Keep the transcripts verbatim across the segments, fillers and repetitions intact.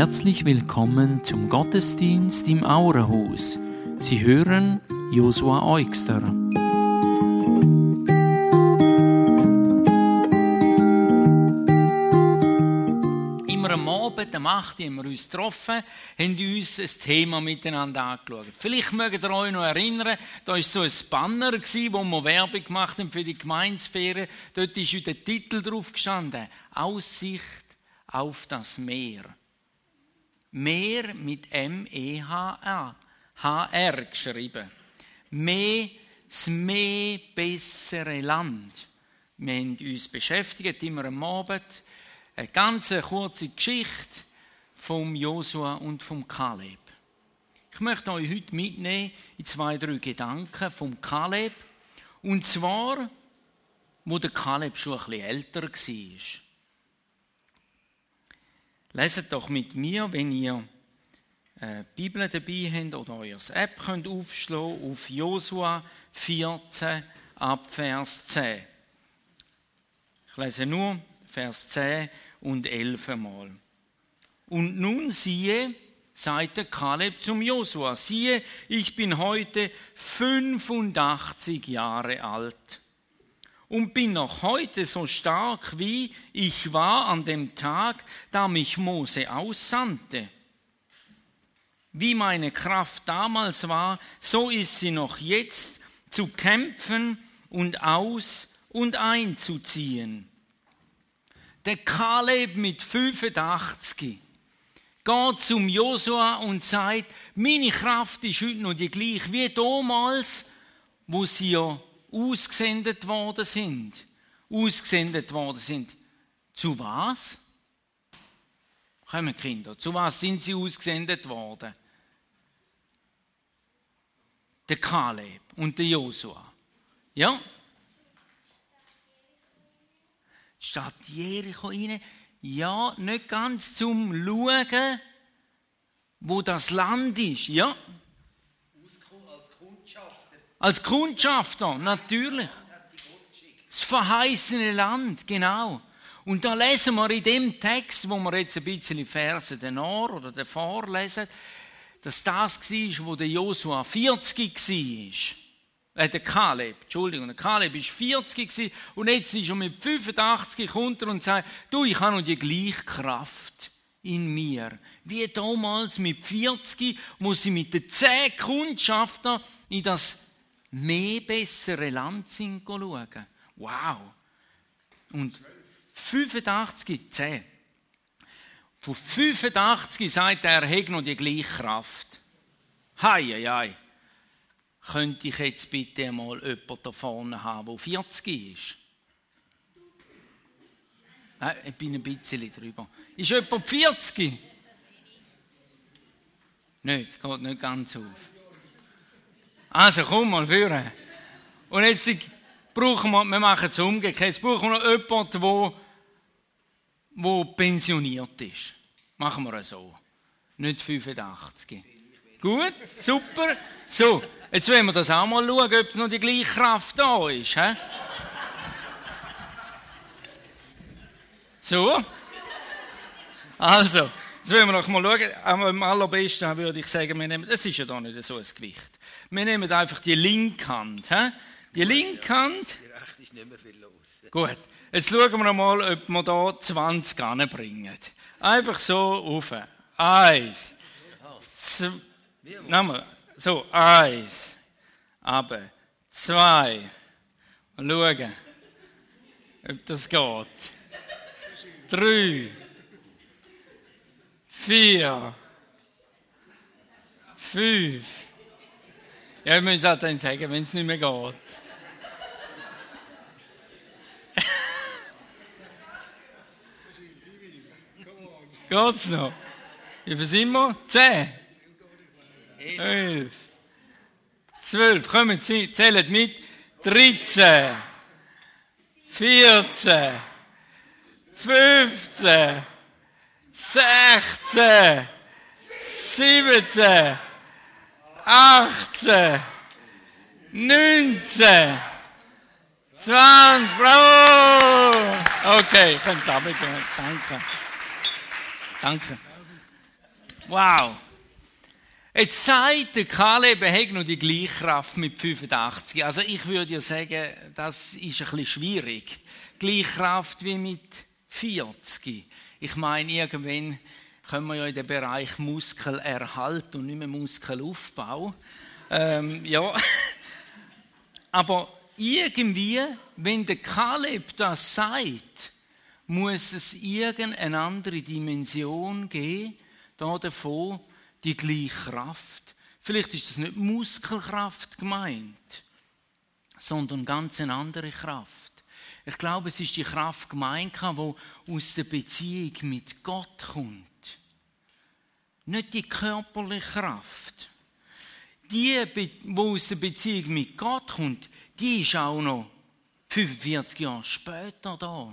Herzlich willkommen zum Gottesdienst im Auerhaus. Sie hören Josua Eugster. Immer am Abend, am acht Uhr, haben wir uns getroffen, haben uns ein Thema miteinander angeschaut. Vielleicht mögt ihr euch noch erinnern, da war so ein Banner, wo wir Werbung gemacht haben für die Gemeinsphäre. Dort ist der Titel drauf gestanden: Aussicht auf das Meer. Meer mit M E H R, H R geschrieben. Meer, das mehr bessere Land. Wir haben uns beschäftigt, immer am Abend, eine ganz kurze Geschichte vom Josua und vom Kaleb. Ich möchte euch heute mitnehmen in zwei, drei Gedanken vom Kaleb. Und zwar, wo der Kaleb schon ein bisschen älter war. Leset doch mit mir, wenn ihr eine Bibel dabei habt oder euer App könnt aufschlagen, auf Josua vierzehn ab Vers zehn. Ich lese nur Vers zehn und elf mal. Und nun siehe, sagte Kaleb zum Josua, siehe, ich bin heute fünfundachtzig Jahre alt. Und bin noch heute so stark, wie ich war an dem Tag, da mich Mose aussandte. Wie meine Kraft damals war, so ist sie noch jetzt, zu kämpfen und aus- und einzuziehen. Der Kaleb mit fünfundachtzig geht zum Josua und sagt, meine Kraft ist heute noch die gleiche wie damals, wo sie ja ausgesendet worden sind. Ausgesendet worden sind. Zu was? Kommen Kinder, zu was sind sie ausgesendet worden? Der Kaleb und der Josua. Ja? Stadt Jericho rein. Ja, nicht ganz zum Schauen, wo das Land ist. Ja? Als Kundschafter, natürlich. Das verheißene Land, genau. Und da lesen wir in dem Text, wo wir jetzt ein bisschen Verse danach oder davor lesen, dass das war, wo der Josua vierzig war. Äh, der Kaleb, Entschuldigung, der Kaleb war vierzig und jetzt ist er mit fünfundachtzig runter und sagt, du, ich habe noch die gleiche Kraft in mir. Wie damals mit vierzig, wo sie mit den zehn Kundschaftern in das mehr bessere Land sind schauen. Wow. Und fünfundachtzig, zehn. Von fünfundachtzig sagt er, er hat noch die gleiche Kraft. Hei, hei, hei. Könnte ich jetzt bitte einmal jemanden da vorne haben, der vierzig ist? Nein, ich bin ein bisschen drüber. Ist jemand vierzig? Nicht, geht nicht ganz auf. Also, komm mal führen. Und jetzt brauchen wir, wir machen es umgekehrt, jetzt brauchen wir noch jemanden, der, der pensioniert ist. Machen wir es so. Nicht fünfundachtzig. Gut, super. So, jetzt wollen wir das auch mal schauen, ob noch die gleiche Kraft da ist. He? So. Also, jetzt wollen wir noch mal schauen. Am allerbesten würde ich sagen, wir nehmen, das ist ja da nicht so ein Gewicht. Wir nehmen einfach die linke Hand. He? Die linke Hand. Die rechte ist nicht mehr viel los. Gut. Jetzt schauen wir mal, ob wir da zwanzig anbringen. Einfach so rauf. Eins. Zwei. Nochmal. So, eins. Aber. Zwei. Mal schauen, ob das geht. Drei. Vier. Fünf. Ja, ich muss auch dann sagen, wenn es nicht mehr geht. Geht's noch? Wie viel sind wir? Zehn? Elf? Zwölf? Kommen Sie, zählt mit. Dreizehn? Vierzehn? Fünfzehn? Sechzehn? Siebzehn? achtzehn, neunzehn, zwanzig, bravo! Okay, ich kann es abgeben. Danke. Danke. Wow. Jetzt sagt der Kaleb, er hat noch die gleiche Kraft mit fünfundachtzig. Also ich würde ja sagen, das ist ein bisschen schwierig. Gleiche Kraft wie mit vierzig. Ich meine, irgendwann können wir ja in den Bereich Muskelerhalt und nicht mehr Muskelaufbau. Ähm, ja. Aber irgendwie, wenn der Kaleb das sagt, muss es irgendeine andere Dimension geben, da davon die gleiche Kraft. Vielleicht ist das nicht Muskelkraft gemeint, sondern ganz eine andere Kraft. Ich glaube, es ist die Kraft gemeint, die aus der Beziehung mit Gott kommt. Nicht die körperliche Kraft. Die, die aus der Beziehung mit Gott kommt, die ist auch noch fünfundvierzig Jahre später da.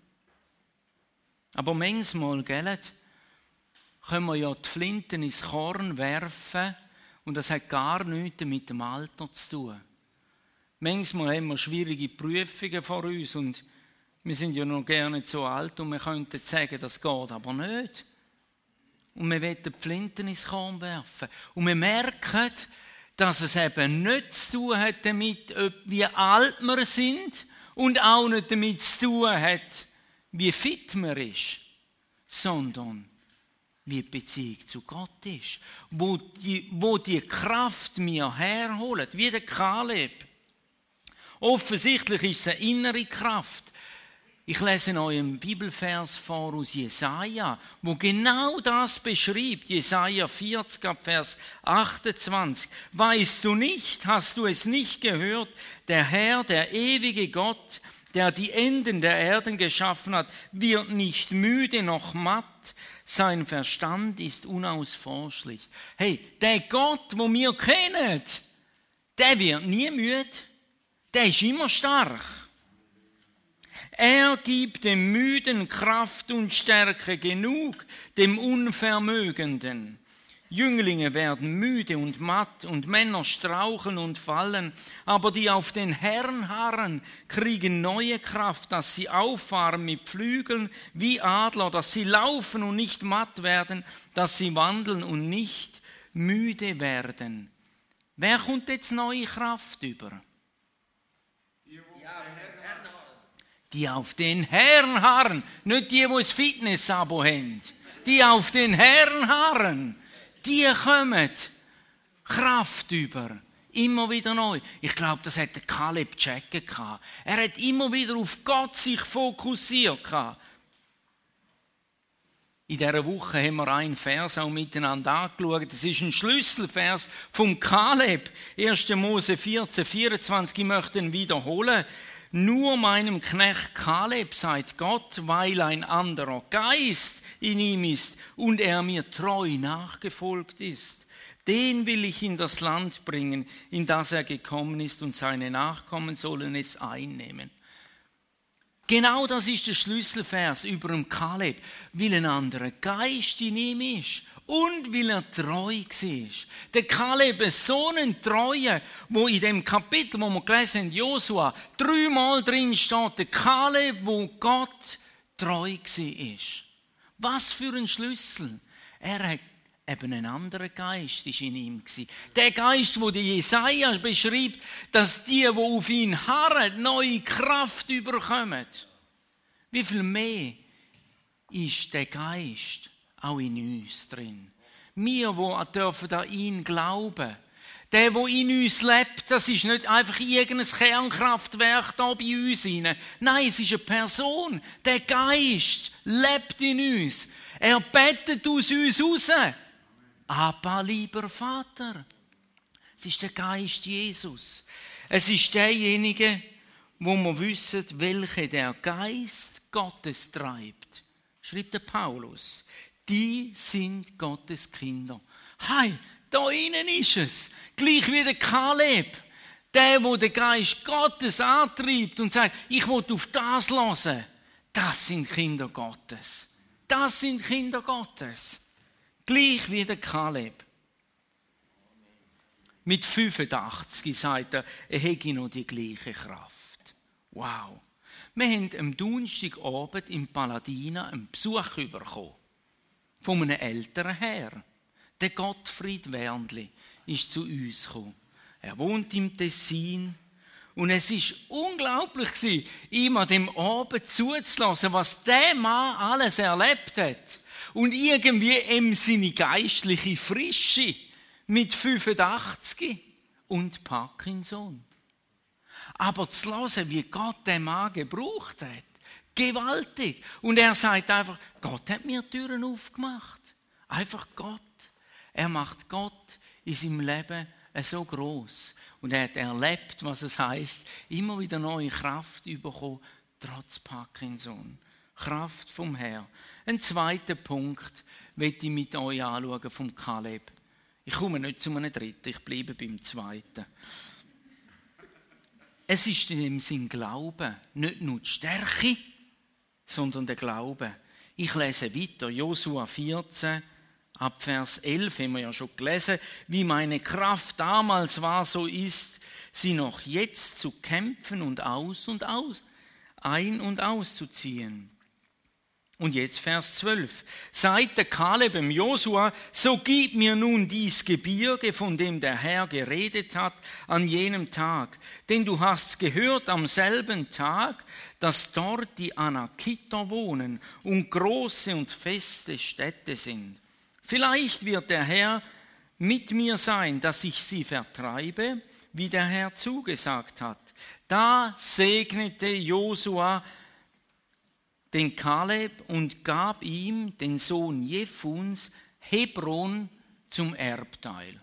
Aber manchmal, gell, können wir ja die Flinten ins Korn werfen und das hat gar nichts mit dem Alter zu tun. Manchmal haben wir schwierige Prüfungen vor uns und wir sind ja noch gerne so alt und wir könnten sagen, das geht aber nicht. Und wir wollen die Flinten ins Korn werfen. Und wir merken, dass es eben nicht zu tun hat damit, wie alt wir sind und auch nicht damit zu tun hat, wie fit man ist, sondern wie die Beziehung zu Gott ist, wo die, wo die Kraft mir herholt, wie der Kaleb. Offensichtlich ist es eine innere Kraft. Ich lese euch einen Bibelvers vor aus Jesaja, wo genau das beschreibt. Jesaja vierzig, Vers achtundzwanzig. Weißt du nicht, hast du es nicht gehört? Der Herr, der ewige Gott, der die Enden der Erden geschaffen hat, wird nicht müde noch matt. Sein Verstand ist unausforschlich. Hey, der Gott, den wir kennen, der wird nie müde. Der ist immer stark. Er gibt dem Müden Kraft und Stärke genug, dem Unvermögenden. Jünglinge werden müde und matt und Männer straucheln und fallen, aber die auf den Herrn harren, kriegen neue Kraft, dass sie auffahren mit Flügeln wie Adler, dass sie laufen und nicht matt werden, dass sie wandeln und nicht müde werden. Wer kommt jetzt neue Kraft über? Die auf den Herrn harren, nicht die, die ein Fitness-Abo haben. Die auf den Herrn harren. Die kommen Kraft über. Immer wieder neu. Ich glaube, das hat der Kaleb checken gehabt. Er hat immer wieder auf Gott sich fokussiert gehabt. In dieser Woche haben wir einen Vers auch miteinander angeschaut. Das ist ein Schlüsselvers vom Kaleb. erster Mose vierzehn, vierundzwanzig. Ich möchte ihn wiederholen. Nur meinem Knecht Kaleb sagt Gott, weil ein anderer Geist in ihm ist und er mir treu nachgefolgt ist. Den will ich in das Land bringen, in das er gekommen ist, und seine Nachkommen sollen es einnehmen. Genau das ist der Schlüsselvers über dem Kaleb, weil ein anderer Geist in ihm ist und weil er treu war. Der Kaleb ist so ein Treuer, wo in dem Kapitel, wo wir gelesen haben, Josua, dreimal drin steht, der Kaleb, wo Gott treu war. Was für ein Schlüssel. Er hat eben ein anderer Geist ist in ihm gewesen. Der Geist, wo der Jesaja beschreibt, dass die, die auf ihn harren, neue Kraft überkommen. Wie viel mehr ist der Geist auch in uns drin? Wir, die dürfen an ihn glauben. Der, der in uns lebt, das ist nicht einfach irgendein Kernkraftwerk da bei uns rein. Nein, es ist eine Person. Der Geist lebt in uns. Er bettet aus uns raus. Aber lieber Vater, es ist der Geist Jesus. Es ist derjenige, wo wir wissen, welche der Geist Gottes treibt. Schreibt der Paulus. Die sind Gottes Kinder. Hey, da innen ist es. Gleich wie der Kaleb. Der, wo der Geist Gottes antreibt und sagt, ich will auf das hören. Das sind Kinder Gottes. Das sind Kinder Gottes. Gleich wie der Kaleb. Mit fünfundachtzig sagt er, er hätte noch die gleiche Kraft. Wow. Wir haben am Donnerstagabend im Paladina einen Besuch bekommen. Von einem älteren Herr. Der Gottfried Wernli ist zu uns gekommen. Er wohnt im Tessin. Und es war unglaublich, ihm an dem Abend zuzulassen, was der Mann alles erlebt hat. Und irgendwie ihm seine geistliche Frische mit fünfundachtzig und Parkinson. Aber zu hören, wie Gott den Mann gebraucht hat, gewaltig. Und er sagt einfach, Gott hat mir Türen aufgemacht. Einfach Gott. Er macht Gott in seinem Leben so gross. Und er hat erlebt, was es heisst, immer wieder neue Kraft bekommen, trotz Parkinson. Kraft vom Herrn. Ein zweiter Punkt möchte ich mit euch anschauen vom Kaleb. Ich komme nicht zu einem dritten, ich bleibe beim zweiten. Es ist in dem Sinn Glauben, nicht nur die Stärke, sondern der Glaube. Ich lese weiter, Josua vierzehn, ab Vers elf haben wir ja schon gelesen, wie meine Kraft damals war, so ist sie noch jetzt zu kämpfen und aus und aus, ein- und auszuziehen. Und jetzt Vers zwölf. Seit der Kaleb im Josua, so gib mir nun dies Gebirge, von dem der Herr geredet hat an jenem Tag. Denn du hast gehört am selben Tag, dass dort die Anakiter wohnen und große und feste Städte sind. Vielleicht wird der Herr mit mir sein, dass ich sie vertreibe, wie der Herr zugesagt hat. Da segnete Josua den Kaleb und gab ihm, den Sohn Jefuns, Hebron zum Erbteil.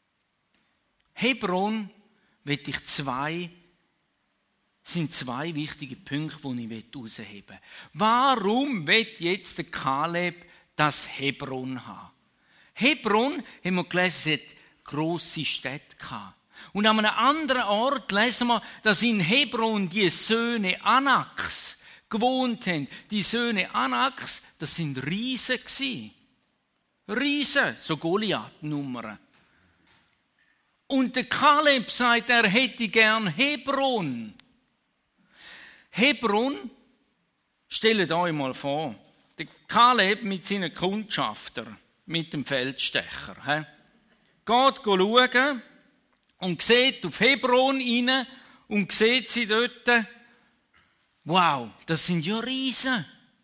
Hebron will ich zwei, sind zwei wichtige Punkte, die ich herausheben will. Warum will jetzt der Kaleb das Hebron haben? Hebron, haben wir gelesen, hat grosse Städte gehabt. Und an einem anderen Ort lesen wir, dass in Hebron die Söhne Anaks gewohnt haben. Die Söhne Anaks, das sind Riesen gsi. Riesen, so Goliath-Nummern. Und der Kaleb sagt, er hätte gern Hebron. Hebron, stellt euch mal vor, der Kaleb mit seinen Kundschaftern, mit dem Feldstecher, he, geht schauen und sieht auf Hebron rein und sieht sie dort. Wow, das sind ja Riesen.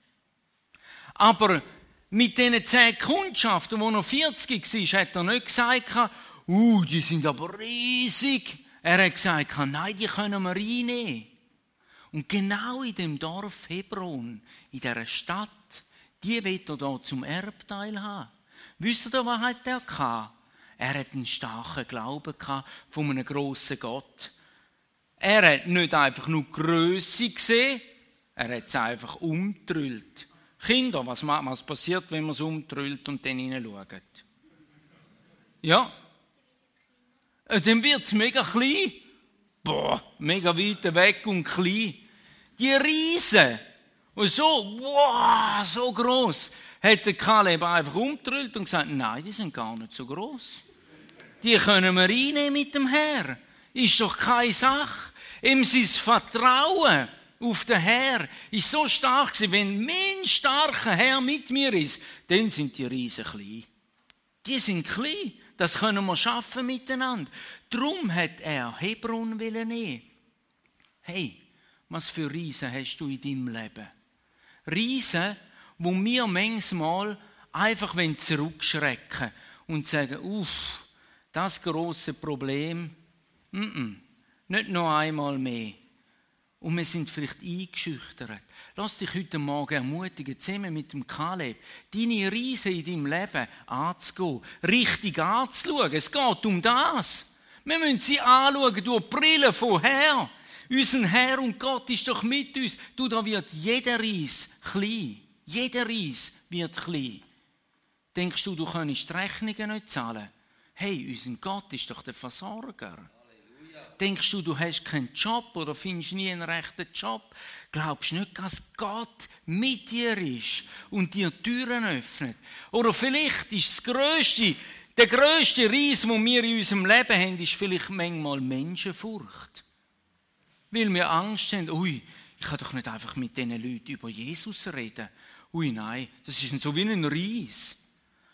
Aber mit diesen zehn Kundschaften, wo noch vierzig war, hat er nicht gesagt, uh, die sind aber riesig. Er hat gesagt, nein, die können wir reinnehmen. Und genau in dem Dorf Hebron, in dieser Stadt, die wird er da zum Erbteil haben. Wisst ihr, was hat er gehabt? Er hat einen starken Glauben gehabt von einem grossen Gott. Er hat nicht einfach nur Grösse gesehen, er hat es einfach umtrüllt. Kinder, was, was passiert, wenn man es umtrüllt und dann hineinschaut? Ja? Dann wird es mega klein. Boah, mega weit weg und klein. Die Riesen, und so, wow, so gross, hat der Kaleb einfach umtrüllt und gesagt, nein, die sind gar nicht so gross. Die können wir reinnehmen mit dem Herr. Ist doch keine Sache. Ihm sein Vertrauen auf den Herr ist so stark gewesen. Wenn mein starker Herr mit mir ist, dann sind die Riesen klein. Die sind klein. Das können wir schaffen miteinander. Darum hat er Hebron nehmen. Hey, was für Riesen hast du in deinem Leben? Riesen, wo wir manchmal einfach zurückschrecken und sagen, uff, das grosse Problem, mm-mm. Nicht noch einmal mehr. Und wir sind vielleicht eingeschüchtert. Lass dich heute Morgen ermutigen, zusammen mit dem Kaleb, deine Riesen in deinem Leben anzugehen, richtig anzuschauen. Es geht um das. Wir müssen sie anschauen durch die Brille von Herr. Unser Herr und Gott ist doch mit uns. Du, da wird jeder Ries klein. Jeder Ries wird klein. Denkst du, du könntest die Rechnungen nicht zahlen? Hey, unser Gott ist doch der Versorger. Denkst du, du hast keinen Job oder findest nie einen rechten Job? Glaubst du nicht, dass Gott mit dir ist und dir Türen öffnet? Oder vielleicht ist das grösste, der grösste Ries, den wir in unserem Leben haben, ist vielleicht manchmal Menschenfurcht. Weil wir Angst haben, ui, ich kann doch nicht einfach mit diesen Leuten über Jesus reden. Ui, nein, das ist so wie ein Ries.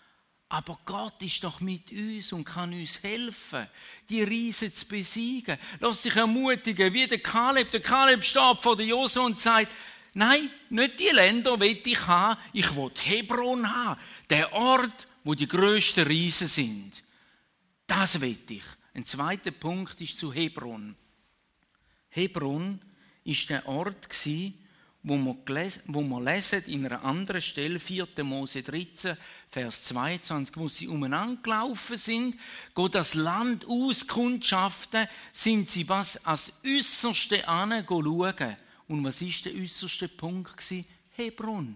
Aber Gott ist doch mit uns und kann uns helfen, die Riesen zu besiegen. Lass dich ermutigen, wie der Kaleb. Der Kaleb steht vor der Josua und sagt, nein, nicht die Länder will ich haben, ich will Hebron haben. Der Ort, wo die grössten Riesen sind. Das will ich. Ein zweiter Punkt ist zu Hebron. Hebron ist der Ort, wo wir, gelesen, wo wir lesen in einer anderen Stelle, vierter Mose dreizehn, Vers zweiundzwanzig, wo sie umeinander gelaufen sind, geht das Land auskundschaften, sind sie was als Äusserste an schauen. Und was war der äusserste Punkt? Hebron.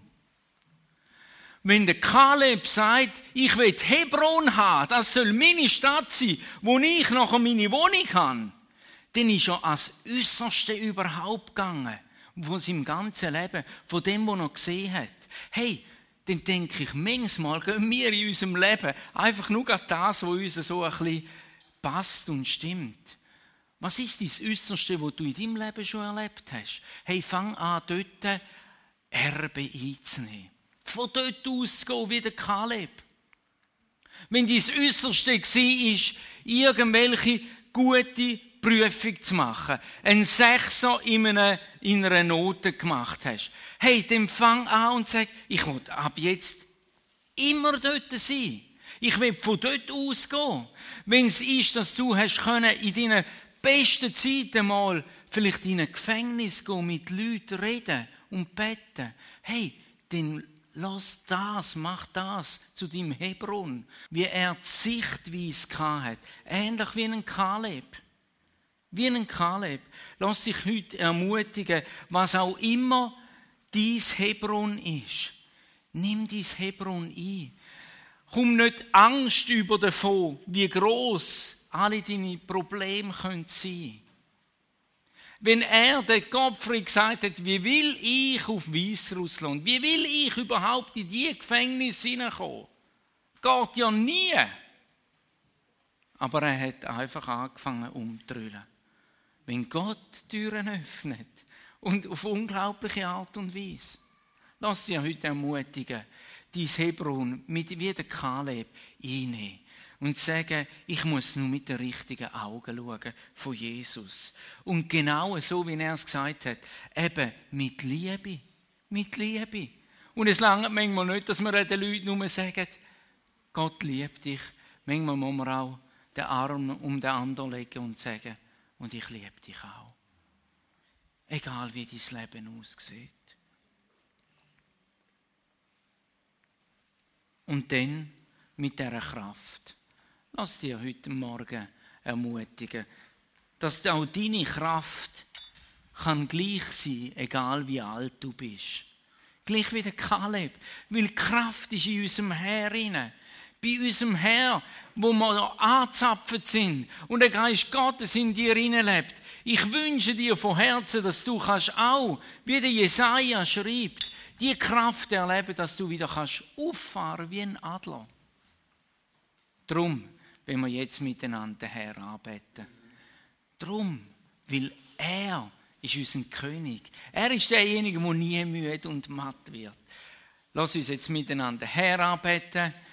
Wenn der Kaleb sagt, ich will Hebron haben, das soll meine Stadt sein, wo ich nachher meine Wohnung habe, dann ist er als Äusserste überhaupt gegangen. Von seinem ganzen Leben, von dem, was er gesehen hat. Hey, dann denke ich, manchmal gehen wir in unserem Leben einfach nur das, was uns so ein bisschen passt und stimmt. Was ist das Äußerste, was du in deinem Leben schon erlebt hast? Hey, fang an, dort Erbe einzunehmen. Von dort auszugehen wie der Kaleb. Wenn dein Äußerste war, irgendwelche gute Prüfung zu machen, einen Sechser in einer, in einer Note gemacht hast, hey, dann fang an und sag, ich will ab jetzt immer dort sein. Ich will von dort ausgehen. Wenn es ist, dass du hast können in deinen besten Zeiten mal vielleicht in ein Gefängnis gehen, mit Leuten reden und beten, hey, dann lass das, mach das zu deinem Hebron, wie er die Sichtweise hatte, ähnlich wie ein Kaleb. Wie ein Kaleb. Lass dich heute ermutigen, was auch immer dein Hebron ist. Nimm dein Hebron ein. Komm nicht Angst über davon, wie gross alle deine Probleme können sein. Wenn er, der Gottfried, gesagt hat, wie will ich auf Weißrussland, wie will ich überhaupt in diese Gefängnisse hineinkommen? Geht ja nie. Aber er hat einfach angefangen umzudrüllen. Wenn Gott Türen öffnet und auf unglaubliche Art und Weise. Lass dich heute ermutigen, dein Hebron mit wie der Kaleb einnehmen und sagen, ich muss nur mit den richtigen Augen schauen von Jesus. Und genau so, wie er es gesagt hat, eben mit Liebe. Mit Liebe. Und es langt manchmal nicht, dass wir den Leuten nur sagen, Gott liebt dich. Manchmal muss man auch den Arm um den anderen legen und sagen, und ich liebe dich auch. Egal wie dein Leben aussieht. Und dann mit dieser Kraft. Lass dich heute Morgen ermutigen, dass auch deine Kraft kann gleich sein, egal wie alt du bist. Gleich wie der Kaleb. Weil die Kraft ist in unserem Herr drin. Bei unserem Herr, wo wir angezapft sind und der Geist Gottes in dir lebt. Ich wünsche dir von Herzen, dass du kannst auch, wie der Jesaja schreibt, die Kraft erleben, dass du wieder kannst auffahren wie ein Adler. Drum, wenn wir jetzt miteinander den Herrn anbeten. Drum, weil er ist unser König. Er ist derjenige, der nie müde und matt wird. Lass uns jetzt miteinander den Herrn anbeten.